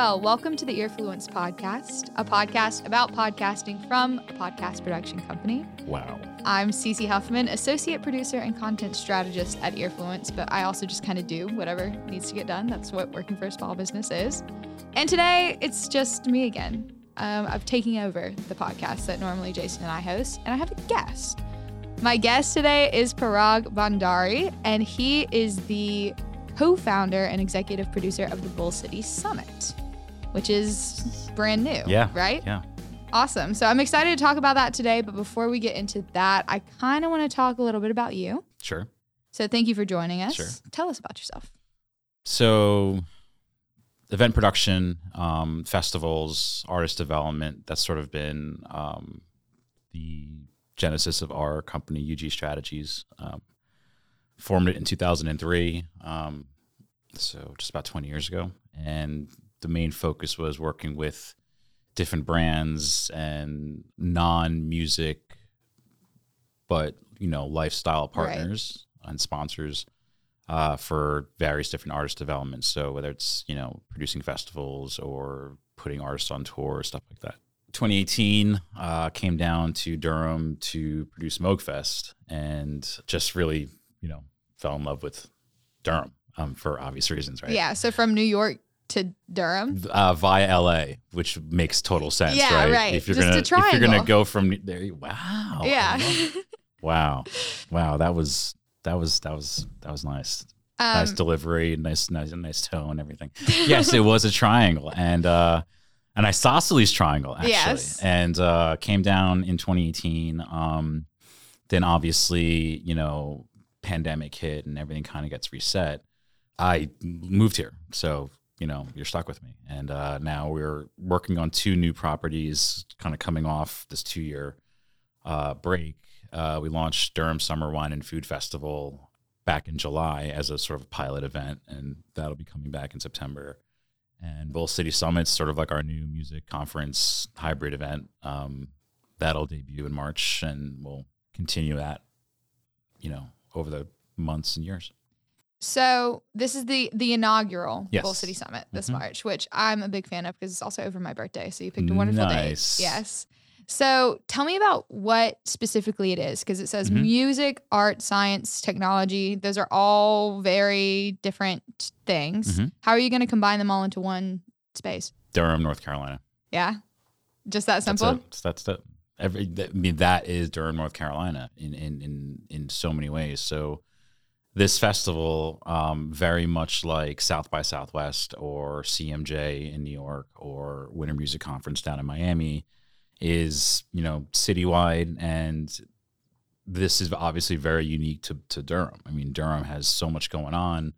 Well, welcome to the Earfluence podcast, a podcast about podcasting from a podcast production company. Wow. I'm Cece Huffman, associate producer and content strategist at Earfluence, but I also just kind of do whatever needs to get done. That's what working for a small business is. And today, it's just me again. I'm taking over the podcast that normally Jason and I host, and I have a guest. My guest today is Parag Bhandari, and he is the co-founder and executive producer of the Bull City Summit, which is brand new, right? Yeah. Awesome. So I'm excited to talk about that today, but before we get into that, I kind of want to talk a little bit about you. Sure. So thank you for joining us. Sure. Tell us about yourself. So event production, festivals, artist development, that's sort of been the genesis of our company, UG Strategies. Formed it in 2003, so just about 20 years ago. And the main focus was working with different brands and non-music, but, lifestyle partners and sponsors for various different artist developments. So whether it's, producing festivals or putting artists on tour, stuff like that. 2018 came down to Durham to produce Moogfest and just really, fell in love with Durham for obvious reasons, right? Yeah. So from New York to Durham via LA, which makes total sense, yeah, right? If you're gonna go from there, wow. Yeah. Wow. That was nice. Nice delivery, nice tone, everything. Yes, it was a triangle, and isosceles triangle actually, yes. And came down in 2018. Then obviously, pandemic hit and everything kind of gets reset. I moved here, so you're stuck with me. And now we're working on 2 new properties, kind of coming off this 2-year break. We launched Durham Summer Wine and Food Festival back in July as a sort of pilot event, and that'll be coming back in September. And Bull City Summit's sort of like our new music conference hybrid event. That'll debut in March, and we'll continue that, over the months and years. So this is the inaugural Yes. Bull City Summit this March, which I'm a big fan of because it's also over my birthday. So you picked a wonderful date. Yes. So tell me about what specifically it is, because it says music, art, science, technology. Those are all very different things. How are you going to combine them all into one space? Durham, North Carolina. Yeah. Just that simple? That's it. That is Durham, North Carolina in so many ways. So this festival, very much like South by Southwest or CMJ in New York or Winter Music Conference down in Miami, is, citywide. And this is obviously very unique to Durham. I mean, Durham has so much going on.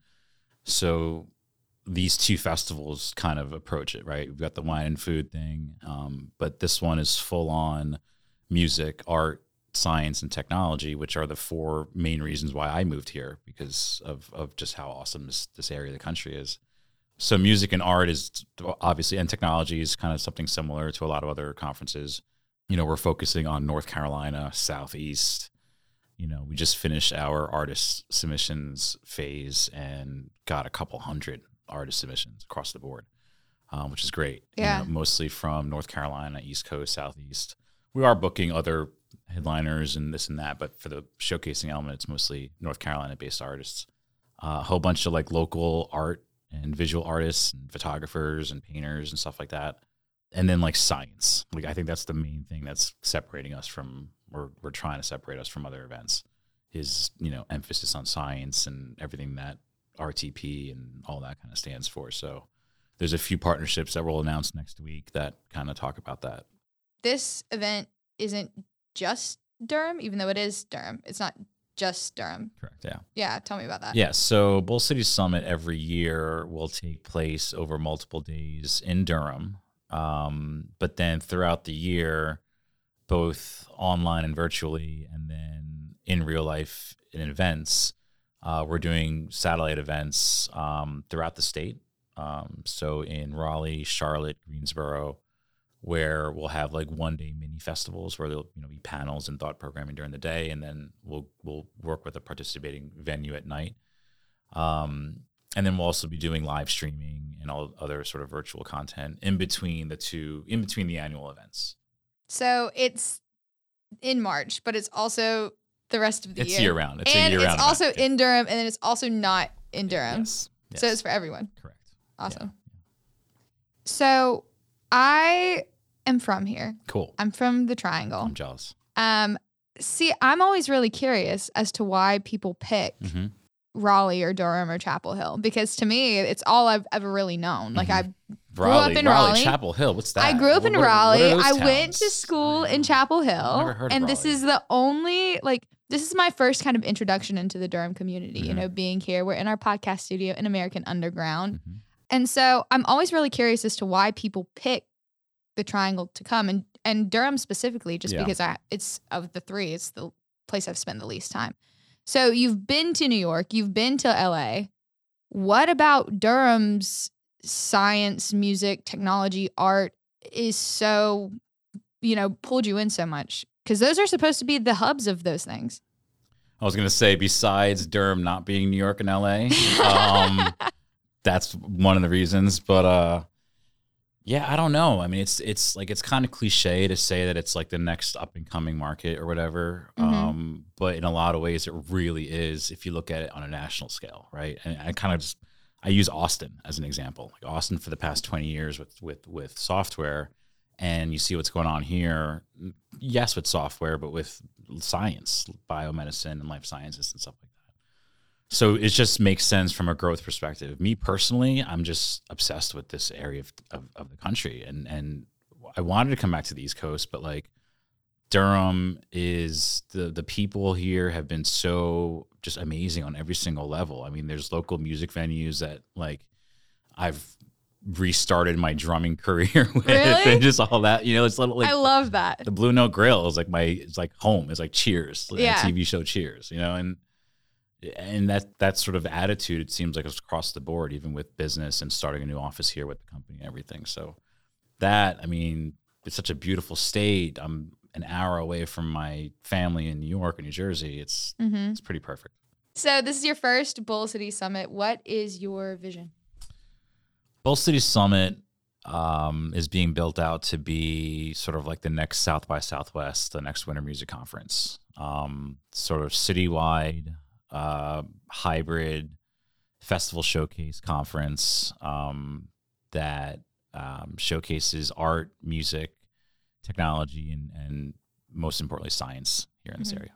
So these 2 festivals kind of approach it, right? We've got the wine and food thing, but this one is full on music, art, science, and technology, which are the 4 main reasons why I moved here, because of just how awesome this area of the country is. So music and art is obviously, and technology is kind of something similar to a lot of other conferences. We're focusing on North Carolina, Southeast. We just finished our artist submissions phase and got a couple hundred artist submissions across the board, which is great. Yeah. Mostly from North Carolina, East Coast, Southeast. We are booking other headliners and this and that, but for the showcasing element, it's mostly North Carolina-based artists. A whole bunch of like local art and visual artists and photographers and painters and stuff like that. And then like science. Like I think that's the main thing that's separating us from, or we're trying to separate us from other events, is, emphasis on science and everything that RTP and all that kind of stands for. So there's a few partnerships that we'll announce next week that kind of talk about that. This event isn't just Durham, even though it is Durham. It's not just Durham. Correct, yeah. Yeah, tell me about that. Yeah, so Bull City Summit every year will take place over multiple days in Durham. But then throughout the year, both online and virtually, and then in real life in events, we're doing satellite events throughout the state. So in Raleigh, Charlotte, Greensboro, where we'll have like 1-day mini festivals where there'll be panels and thought programming during the day, and then we'll work with a participating venue at night. And then we'll also be doing live streaming and all other sort of virtual content in between the annual events. So it's in March, but it's also the rest of the year. It's year round. It's and a year round. It's also event. in Durham, and then it's also not in Durham. Yes. So it's for everyone. Correct. Awesome. Yeah. So I am from here. Cool. I'm from the Triangle. I'm jealous. See, I'm always really curious as to why people pick Raleigh or Durham or Chapel Hill, because to me, it's all I've ever really known. Like I grew up in Raleigh. Chapel Hill. What's that? I grew up in Raleigh. What I went to school in Chapel Hill. Never heard of and Raleigh. This is the only this is my first kind of introduction into the Durham community, you know, being here. We're in our podcast studio in American Underground. And so I'm always really curious as to why people pick the Triangle to come, and Durham specifically, just because it's of the three, it's the place I've spent the least time. So you've been to New York, you've been to LA. What about Durham's science, music, technology, art is so, you know, pulled you in so much? Because those are supposed to be the hubs of those things. I was going to say, besides Durham not being New York and LA, that's one of the reasons. But yeah, I don't know. I mean, it's like, it's kind of cliche to say that it's like the next up and coming market or whatever. But in a lot of ways, it really is if you look at it on a national scale, right? And I use Austin as an example. Like Austin for the past 20 years with software, and you see what's going on here. Yes, with software, but with science, biomedicine, and life sciences and stuff like that. So it just makes sense from a growth perspective. Me personally, I'm just obsessed with this area of the country, and I wanted to come back to the East Coast, but like Durham is the people here have been so just amazing on every single level. I mean, there's local music venues that like I've restarted my drumming career with, really? And just all that, you know, it's little like I love that. The Blue Note Grill is like it's like home. It's like Cheers, yeah. TV show Cheers, you know, and that sort of attitude, it seems like it's across the board, even with business and starting a new office here with the company and everything. So that, I mean, it's such a beautiful state. I'm an hour away from my family in New York and New Jersey. It's pretty perfect. So this is your first Bowl City Summit. What is your vision? Bowl City Summit is being built out to be sort of like the next South by Southwest, the next Winter Music Conference, sort of citywide, hybrid festival showcase conference that showcases art, music, technology, and most importantly, science here in this area.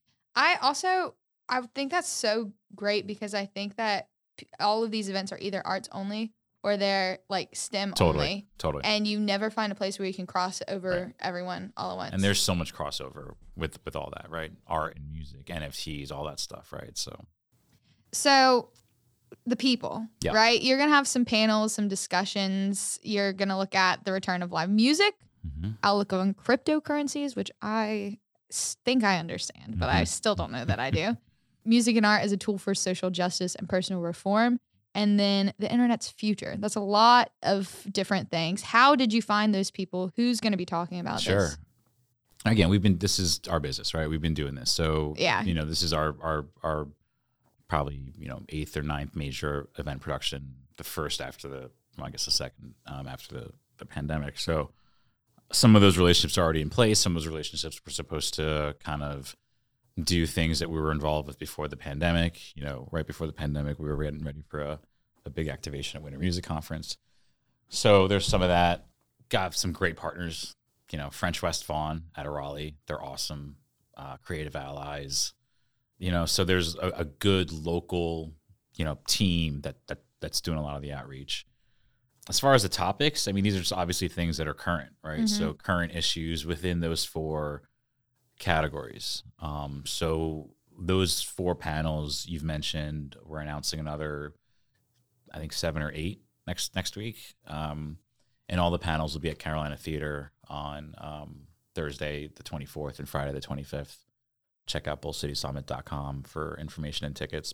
I think that's so great, because I think that all of these events are either arts only or they're like STEM only. Totally. And you never find a place where you can cross over everyone all at once. And there's so much crossover with all that, right? Art and music, NFTs, all that stuff, right? So the people, right? You're going to have some panels, some discussions. You're going to look at the return of live music. I'll look on cryptocurrencies, which I think I understand, but I still don't know that I do. Music and art as a tool for social justice and personal reform. And then the internet's future. That's a lot of different things. How did you find those people? Who's going to be talking about this? Again, this is our business, right? We've been doing this. So, you know, this is our probably, you know, 8th or 9th major event production, the first after the second after the pandemic. So some of those relationships are already in place. Some of those relationships were supposed to kind of do things that we were involved with before the pandemic. You know, right before the pandemic, we were getting ready for a big activation at Winter Music Conference. So there's some of that. Got some great partners, you know, French West Vaughn out of Raleigh. They're awesome. Creative Allies, you know, so there's a good local, you know, team that's doing a lot of the outreach. As far as the topics, I mean, these are just obviously things that are current, right? So current issues within those 4 categories. So those 4 panels you've mentioned, we're announcing another, I think 7 or 8 next week. And all the panels will be at Carolina Theater on Thursday the 24th and Friday the 25th. Check out bowlcitysummit.com for information and tickets. But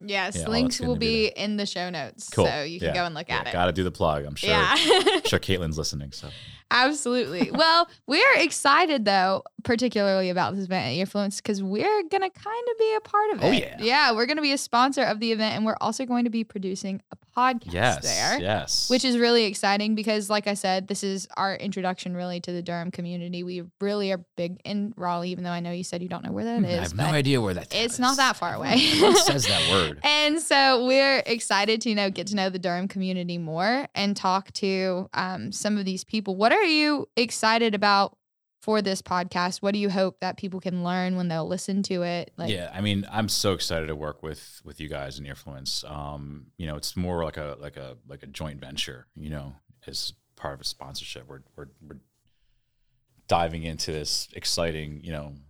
Yes, Yeah, all links that's will gonna be be there. in the show notes, Cool. so you can go and look at it. Got to do the plug. I'm sure. Yeah. I'm sure Caitlin's listening. So Absolutely. Well, we're excited though, particularly about this event at Earfluence, because we're gonna kind of be a part of it. Oh, yeah. Yeah, we're gonna be a sponsor of the event, and we're also going to be producing a podcast there. Yes. Which is really exciting because, like I said, this is our introduction really to the Durham community. We really are big in Raleigh, even though I know you said you don't know where that is. I have no idea where that is. It's not that far away. Everyone says that word. And so we're excited to, get to know the Durham community more and talk to some of these people. What are you excited about for this podcast? What do you hope that people can learn when they'll listen to it? Yeah, I mean, I'm so excited to work with you guys in Earfluence. It's more like a joint venture. As part of a sponsorship, we're diving into this exciting,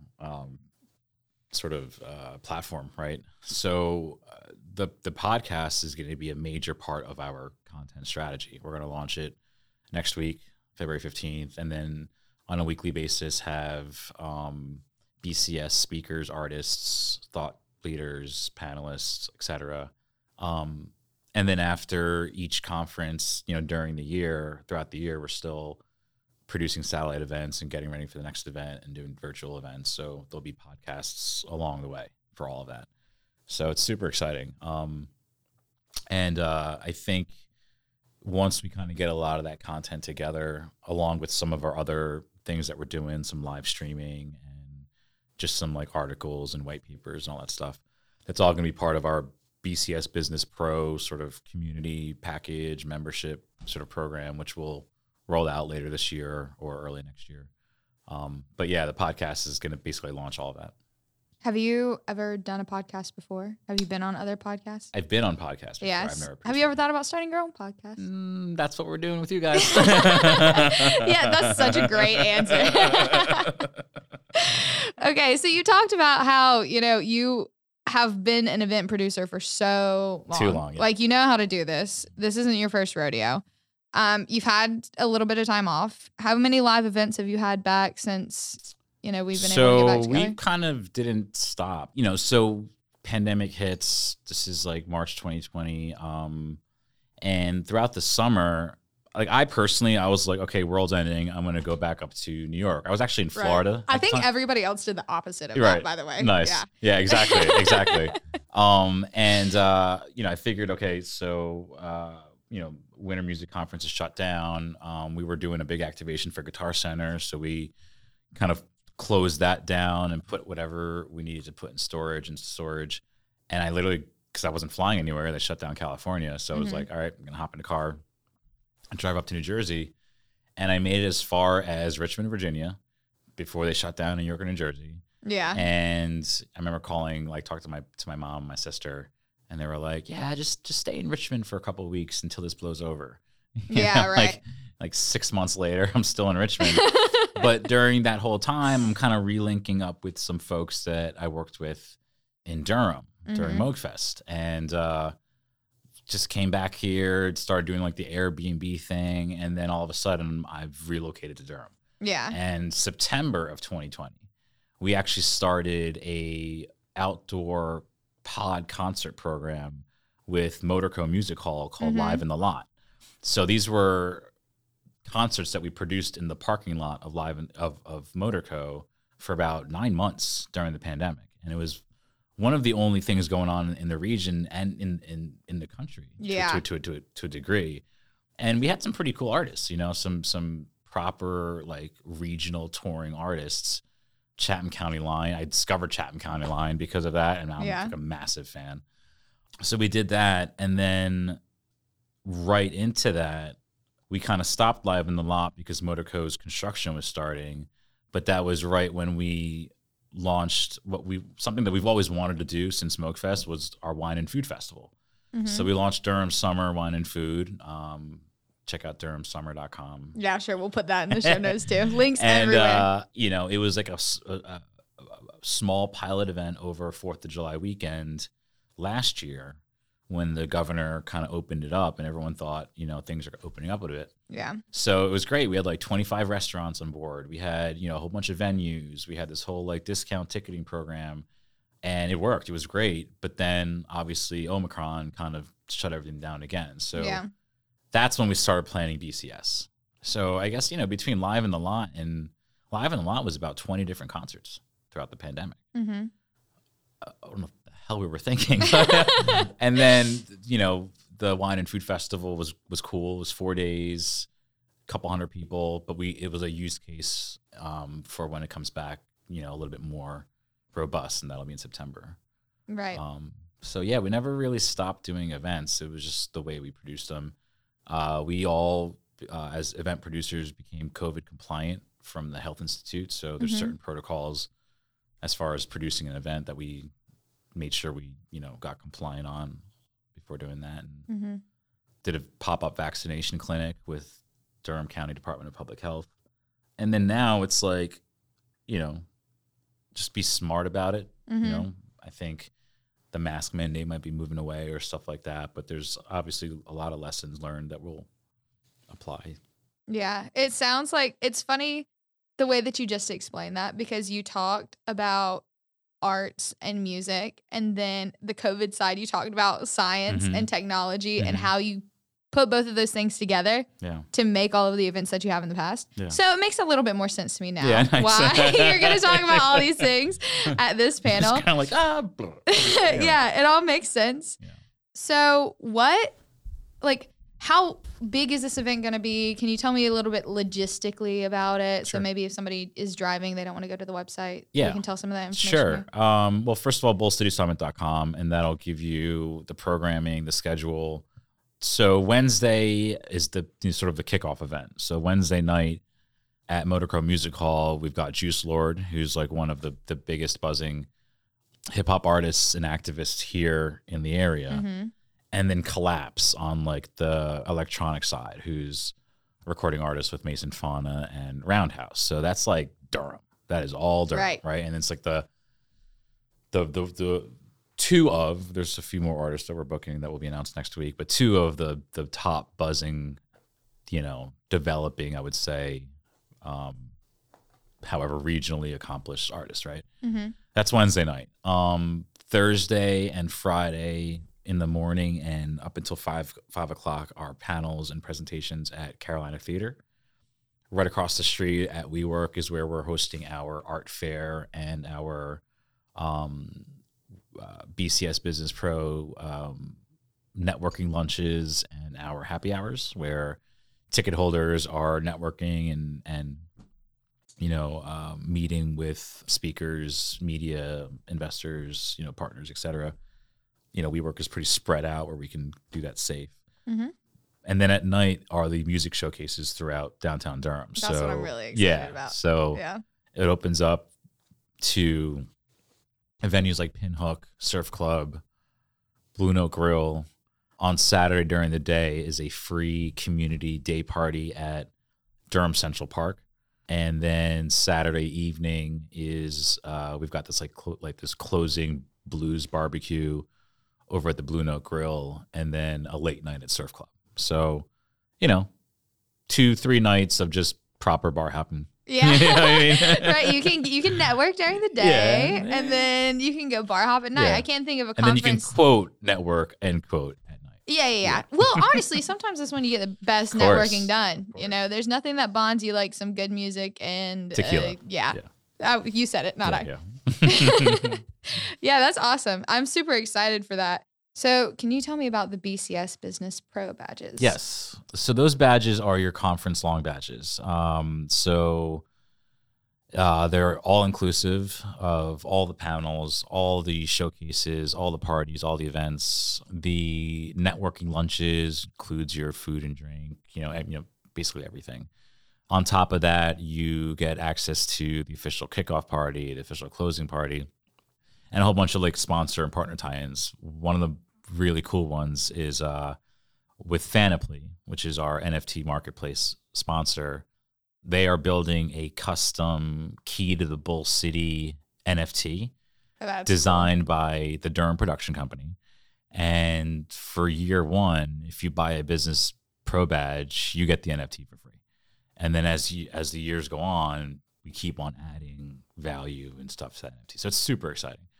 sort of platform, right? So the podcast is going to be a major part of our content strategy. We're going to launch it next week, February 15th, and then on a weekly basis have BCS speakers, artists, thought leaders, panelists, etc. And then after each conference, during the year, throughout the year, we're still producing satellite events and getting ready for the next event and doing virtual events. So there'll be podcasts along the way for all of that. So it's super exciting. And I think once we kind of get a lot of that content together, along with some of our other things that we're doing, some live streaming and just some like articles and white papers and all that stuff, that's all going to be part of our BCS Business Pro sort of community package membership sort of program, which will roll out later this year or early next year. But yeah, the podcast is going to basically launch all of that. Have you ever done a podcast before? Have you been on other podcasts? I've been on podcasts before. Yes. I've never Have you ever thought about starting your own podcast? That's what we're doing with you guys. Yeah, that's such a great answer. Okay, so you talked about how, you have been an event producer for so long. Too long, yeah. Like, you know how to do this. This isn't your first rodeo. You've had a little bit of time off. How many live events have you had back since, we've been able to get back together? We kind of didn't stop. So pandemic hits. This is like March 2020. And throughout the summer, like I was like, okay, world's ending. I'm going to go back up to New York. I was actually in Florida. I think everybody else did the opposite of that, by the way. Nice. Yeah, exactly. I figured, okay, so, Winter Music Conference is shut down. We were doing a big activation for Guitar Center. So we kind of closed that down and put whatever we needed to put in storage. And I literally, because I wasn't flying anywhere, they shut down California. So I was like, all right, I'm going to hop in the car and drive up to New Jersey. And I made it as far as Richmond, Virginia, before they shut down New York and New Jersey. Yeah. And I remember calling, talk to my mom, my sister, and they were like, yeah, just stay in Richmond for a couple of weeks until this blows over. Yeah, right. Like 6 months later, I'm still in Richmond. But during that whole time, I'm kind of relinking up with some folks that I worked with in Durham during MoogFest. And just came back here, started doing like the Airbnb thing. And then all of a sudden, I've relocated to Durham. Yeah. And September of 2020, we actually started a outdoor pod concert program with Motorco Music Hall called Live in the Lot. So these were concerts that we produced in the parking lot of of Motorco for about 9 months during the pandemic. And it was one of the only things going on in the region and in the country to a degree. And we had some pretty cool artists, some proper like regional touring artists. Chatham County Line. I discovered Chatham County Line because of that, and I'm like a massive fan. So we did that, and then right into that, we kind of stopped Live in the Lot because Motorco's construction was starting. But that was right when we launched something that we've always wanted to do since MoogFest was our Wine and Food Festival. So we launched Durham Summer Wine and Food. Check out durhamsummer.com. Yeah, sure. We'll put that in the show notes too. Links and, everywhere. It was like a small pilot event over 4th of July weekend last year when the governor kind of opened it up and everyone thought, things are opening up a bit. Yeah. So it was great. We had like 25 restaurants on board. We had, a whole bunch of venues. We had this whole like discount ticketing program. and it worked. It was great. But then obviously Omicron kind of shut everything down again. So that's when we started planning BCS. So I guess, between Live in the Lot was about 20 different concerts throughout the pandemic. Mm-hmm. I don't know what the hell we were thinking. And then, the Wine and Food Festival was cool. It was 4 days, a couple hundred people, but it was a use case for when it comes back, a little bit more robust, and that'll be in September. Right. So yeah, we never really stopped doing events. It was just the way we produced them. We all, as event producers, became COVID compliant from the Health Institute. So there's certain protocols as far as producing an event that we made sure we, got compliant on before doing that. And did a pop-up vaccination clinic with Durham County Department of Public Health. And then now it's like, just be smart about it. I think the mask mandate might be moving away or stuff like that, but there's obviously a lot of lessons learned that will apply. Yeah, it sounds like it's funny the way that you just explained that, because you talked about arts and music, and then the COVID side, you talked about science and technology and how you put both of those things together to make all of the events that you have in the past. Yeah. So it makes a little bit more sense to me now why you're going to talk about all these things at this panel. It's kind of like, yeah, it all makes sense. Yeah. So how big is this event going to be? Can you tell me a little bit logistically about it? Sure. So maybe if somebody is driving, they don't want to go to the website. You can tell some of that information. Sure. Well, first of all, bullcitysummit.com, and that'll give you the programming, the schedule. So Wednesday is the sort of the kickoff event. So Wednesday night at Motorcrow Music Hall, we've got Juice Lord, who's like one of the biggest buzzing hip hop artists and activists here in the area. And then Collapse on like the electronic side, who's a recording artist with Mason Fauna and Roundhouse. So that's like Durham. That is all Durham, right? And it's like the there's a few more artists that we're booking that will be announced next week, but two of the top buzzing, developing, I would say, however regionally accomplished artists, right? That's Wednesday night. Thursday and Friday in the morning and up until 5 o'clock are panels and presentations at Carolina Theater. Right across the street at WeWork is where we're hosting our art fair and our BCS Business Pro networking lunches and our happy hours, where ticket holders are networking and meeting with speakers, media, investors, partners, etc. WeWork is pretty spread out where we can do that safe. And then at night are the music showcases throughout downtown Durham. That's what I'm really excited about. So it opens up to venues like Pinhook, Surf Club, Blue Note Grill. On Saturday during the day is a free community day party at Durham Central Park. And then Saturday evening is we've got this this closing blues barbecue over at the Blue Note Grill, and then a late night at Surf Club. So, 2-3 nights of just proper bar hopping. Yeah. You know what I mean? Right. You can network during the day, and then you can go bar hop at night. I can't think of a conference. And then you can quote network and quote at night. Yeah. Well, honestly, sometimes that's when you get the best networking done. There's nothing that bonds you like some good music and tequila. You said it, not I. Yeah. Yeah, that's awesome. I'm super excited for that. So can you tell me about the BCS Business Pro badges? Yes. So those badges are your conference long badges. They're all inclusive of all the panels, all the showcases, all the parties, all the events. The networking lunches includes your food and drink, basically everything. On top of that, you get access to the official kickoff party, the official closing party, and a whole bunch of sponsor and partner tie-ins. One of the really cool ones is with Fanaply, which is our NFT marketplace sponsor. They are building a custom Key to the Bull City NFT designed by the Durham Production Company. And for year one, if you buy a Business Pro badge, you get the NFT for free. And then as the years go on, we keep on adding value and stuff to that NFT. So it's super exciting.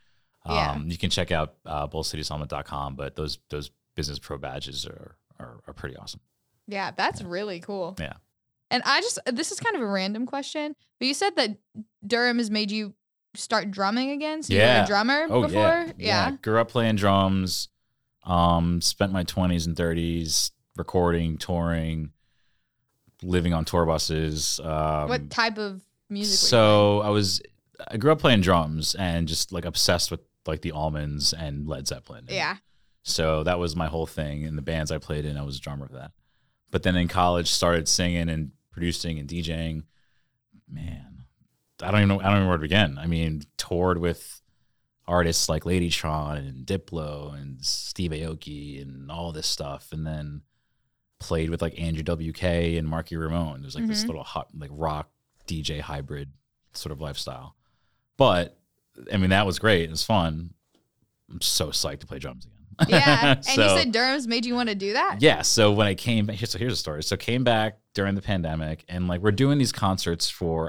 You can check out BullCitySummit.com, but those business pro badges are pretty awesome. Yeah, that's really cool. Yeah. And this is kind of a random question, but you said that Durham has made you start drumming again. So you were a drummer before? Yeah. Grew up playing drums. Spent my 20s and 30s recording, touring, living on tour buses. What type of music were you playing? I grew up playing drums and just like obsessed with like the Allmans and Led Zeppelin. Yeah. So that was my whole thing. In the bands I played in, I was a drummer for that. But then in college, started singing and producing and DJing. Man, I don't even know where to begin. I mean, toured with artists like Ladytron and Diplo and Steve Aoki and all this stuff, and then played with like Andrew WK and Marky Ramone. There's like this little hot like rock DJ hybrid sort of lifestyle. But I mean, that was great. It was fun. I'm so psyched to play drums again. Yeah. And you said Durham's made you want to do that? Yeah. So when I came back, here's a story. So came back during the pandemic, and like we're doing these concerts for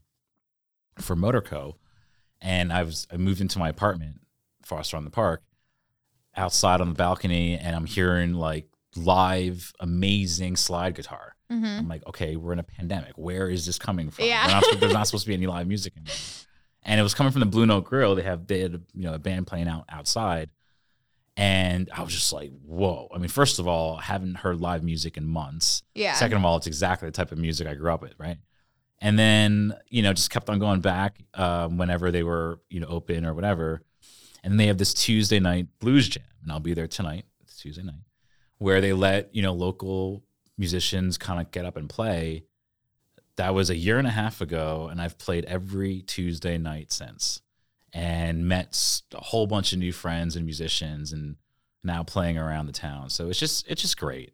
Motorco, and I moved into my apartment, Foster on the Park, outside on the balcony, and I'm hearing like live amazing slide guitar. I'm like, okay, we're in a pandemic. Where is this coming from? Yeah. There's not supposed to be any live music anymore. And it was coming from the Blue Note Grill. They had a band playing outside. And I was just like, whoa. I mean, first of all, I haven't heard live music in months. Yeah. Second of all, it's exactly the type of music I grew up with, right? And then, just kept on going back whenever they were, open or whatever. And then they have this Tuesday night blues jam. And I'll be there tonight. It's Tuesday night. Where they let, local musicians kind of get up and play. That was a year and a half ago. And I've played every Tuesday night since. And met a whole bunch of new friends and musicians, and now playing around the town. So it's just great,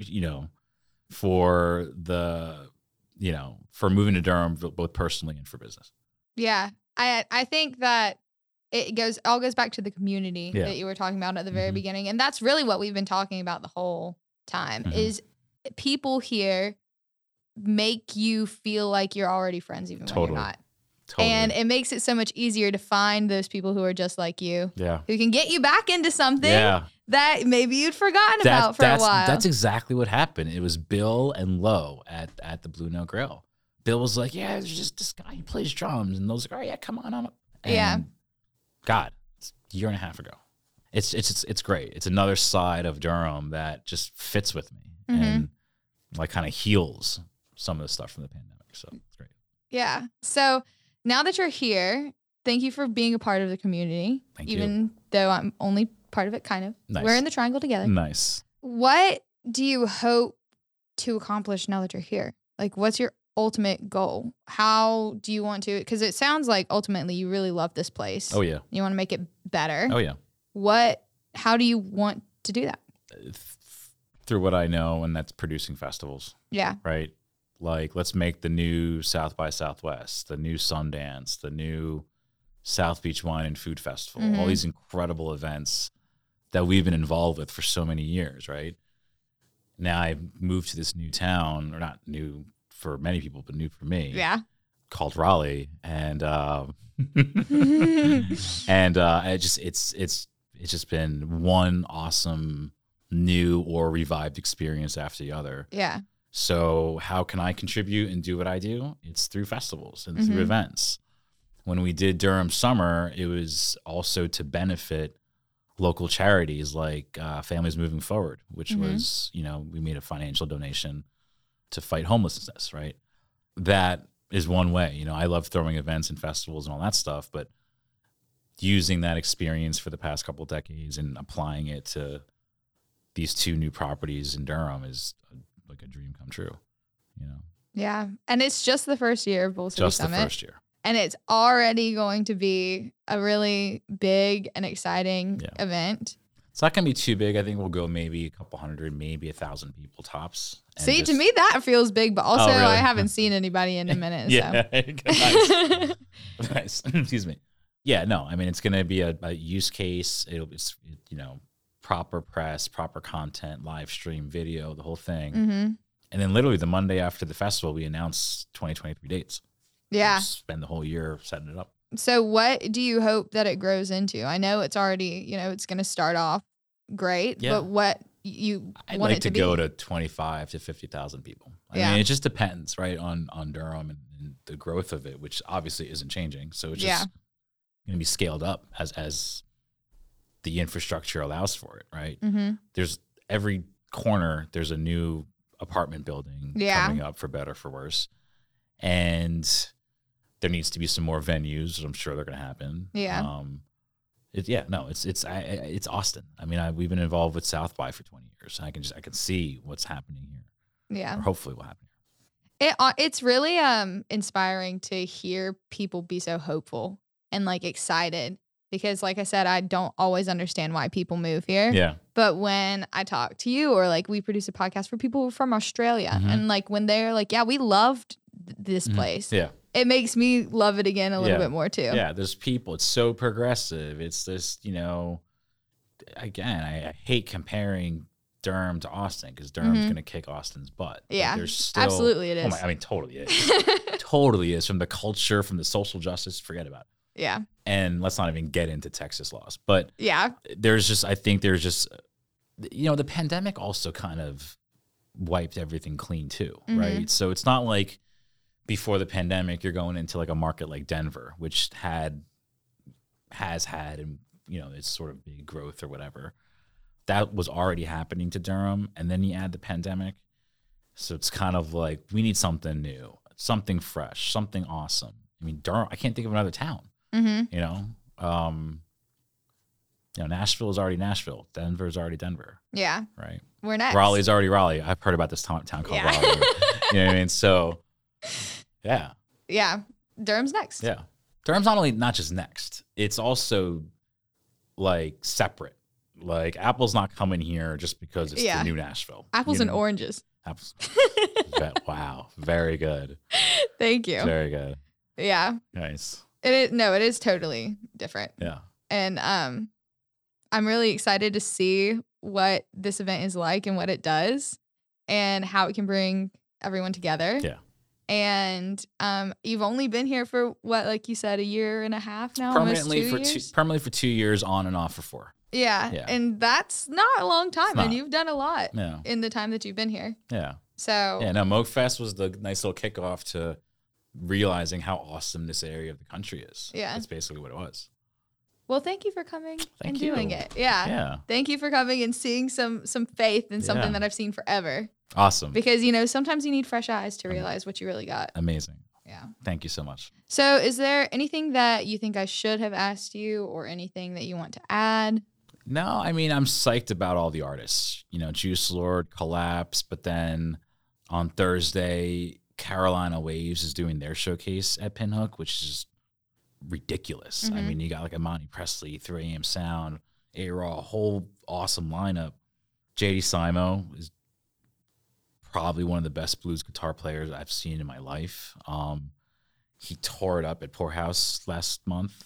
for moving to Durham, both personally and for business. Yeah, I think that it all goes back to the community that you were talking about at the very beginning, and that's really what we've been talking about the whole time. Is people here make you feel like you're already friends, even when you're not. Totally. And it makes it so much easier to find those people who are just like you, who can get you back into something that maybe you'd forgotten about for a while. That's exactly what happened. It was Bill and Lo at the Blue Note Grill. Bill was like, yeah, there's just this guy who plays drums. And those like, all right, yeah, come on up. And God, it's a year and a half ago. It's great. It's another side of Durham that just fits with me and like kind of heals some of the stuff from the pandemic. So it's great. Yeah. So now that you're here, thank you for being a part of the community. Thank you. Even though I'm only part of it, kind of. Nice. We're in the triangle together. Nice. What do you hope to accomplish now that you're here? Like, what's your ultimate goal? How do you want to? Because it sounds like ultimately you really love this place. Oh, yeah. You want to make it better. Oh, yeah. How do you want to do that? Through what I know, and that's producing festivals. Yeah. Right? Like, let's make the new South by Southwest, the new Sundance, the new South Beach Wine and Food Festival, all these incredible events that we've been involved with for so many years, right? Now I've moved to this new town, or not new for many people, but new for me. Yeah. Called Raleigh. And it's just been one awesome new or revived experience after the other. Yeah. So how can I contribute and do what I do? It's through festivals and through events. When we did Durham Summer, it was also to benefit local charities like Families Moving Forward, which was, we made a financial donation to fight homelessness, right? That is one way. I love throwing events and festivals and all that stuff, but using that experience for the past couple of decades and applying it to these two new properties in Durham is like a dream come true, Yeah. And it's just the first year of Bull City Summit. Just the first year. And it's already going to be a really big and exciting event. It's not going to be too big. I think we'll go maybe a couple hundred, maybe 1,000 people tops. See, to me, that feels big, but also really? I haven't seen anybody in a minute. Nice. Nice. Excuse me. Yeah, no, I mean, it's going to be a use case. It's proper press, proper content, live stream, video, the whole thing. And then literally the Monday after the festival, we announced 2023 dates. Yeah. We'll spend the whole year setting it up. So what do you hope that it grows into? I know it's already, it's going to start off great, Yeah. but what you I'd want like it to to go be? to 25 to 50,000 people. I Yeah. mean, it just depends, right, on Durham and the growth of it, which obviously isn't changing. So it's just going to be scaled up as the infrastructure allows for it, right? Mm-hmm. There's every corner, there's a new apartment building coming up, for better or for worse. And there needs to be some more venues. I'm sure they're going to happen. Yeah. It's Austin. I mean, we've been involved with South by for 20 years. And I can see what's happening here. Yeah. Or hopefully will happen It's really inspiring to hear people be so hopeful and like excited, because like I said, I don't always understand why people move here. here. Yeah. But when I talk to you, or like we produce a podcast for people from Australia, Mhm. and like when they're like, yeah, we loved this Mhm. place. Yeah. It makes me love it again a little Yeah. bit more too. Yeah. There's people. It's so progressive. It's this, again, I hate comparing Durham to Austin, because Durham's going to kick Austin's butt. But Yeah, there's still, absolutely it is. I mean, totally is. Totally is. From the culture, from the social justice, forget about it. Yeah. And let's not even get into Texas laws. But Yeah. I think there's just, the pandemic also kind of wiped everything clean too, Mhm. right? So it's not like before the pandemic, you're going into like a market like Denver, which has had, and it's sort of big growth or whatever. That was already happening to Durham, and then you add the pandemic. So it's kind of like, we need something new, something fresh, something awesome. I mean, Durham, I can't think of another town, Mm-hmm. Nashville is already Nashville. Denver is already Denver, Yeah. right? We're next. Raleigh's already Raleigh. I've heard about this town called Yeah. Raleigh. You know what I mean? So, yeah. Yeah. Durham's next. Yeah. Durham's not just next, it's also like separate. Like Apple's not coming here just because it's Yeah. the new Nashville. Apples you and know? oranges. Apples. Wow. Very good. Thank you. Very good. Yeah. Nice. It is totally different. Yeah. And I'm really excited to see what this event is like and what it does and how it can bring everyone together. Yeah. And you've only been here for what, like you said, a year and a half now? Almost 2 years? Permanently for 2 years, on and off for 4. Yeah. Yeah. And that's not a long time. not. And you've done a lot Yeah. in the time that you've been here. Yeah. So Yeah. No, MokeFest was the nice little kickoff to realizing how awesome this area of the country is. Yeah. That's basically what it was. well, thank you for coming and Thank doing you. it. Yeah. Yeah. Thank you for coming and seeing some faith in something Yeah. that I've seen forever. Awesome. Because, sometimes you need fresh eyes to realize what you really got. Amazing. Yeah. Thank you so much. So is there anything that you think I should have asked you, or anything that you want to add? No, I mean, I'm psyched about all the artists. Juice Lord, Collapse, but then on Thursday, Carolina Waves is doing their showcase at Pinhook, which is ridiculous. I Mhm. mean, you got like Imani Presley, 3 AM Sound, A-Raw, a whole awesome lineup. JD Simo is probably one of the best blues guitar players I've seen in my life. He tore it up at Poorhouse last month.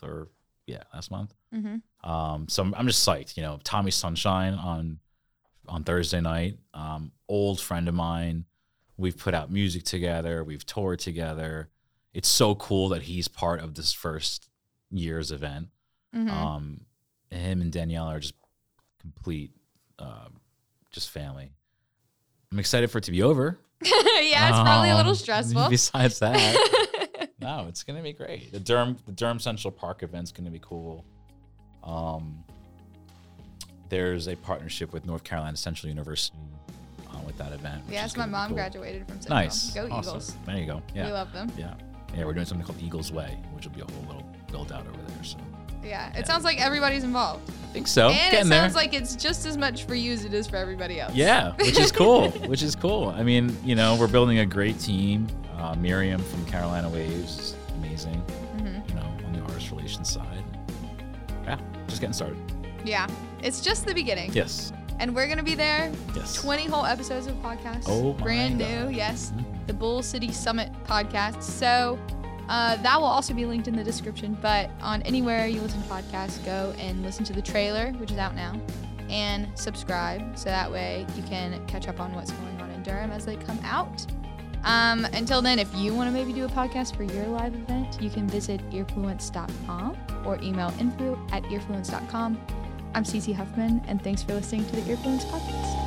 Mm-hmm. So I'm just psyched. Tommy Sunshine on Thursday night. Old friend of mine. We've put out music together. We've toured together. It's so cool that he's part of this first year's event. Mm-hmm. Him and Danielle are just complete, just family. I'm excited for it to be over. Yeah, it's probably a little stressful. Besides that, no, it's gonna be great. The Durham Central Park event's gonna be cool. There's a partnership with North Carolina Central University with that event. which Yeah, is so my gonna be mom cool. graduated from Central. Nice. Go Awesome. Eagles. There you go. Yeah. We love them. Yeah. Yeah, we're doing something called Eagles Way, which will be a whole little build out over there. So Yeah, it Yeah. sounds like everybody's involved. I think so. And it Getting there. sounds like it's just as much for you as it is for everybody else. Yeah, which is cool. Which is cool. I mean, we're building a great team. Miriam from Carolina Waves is amazing. Mm-hmm. On the artist relations side. Yeah, just getting started. Yeah, it's just the beginning. Yes. And we're going to be there. Yes. 20 whole episodes of podcasts. Oh my Brand God. new, yes. Mhm. The Bull City Summit podcast. So that will also be linked in the description. But on anywhere you listen to podcasts, go and listen to the trailer, which is out now, and subscribe. So that way you can catch up on what's going on in Durham as they come out. Until then, if you want to maybe do a podcast for your live event, you can visit earfluence.com or email info@earfluence.com. I'm Cece Huffman, and thanks for listening to the Earfluence Podcast.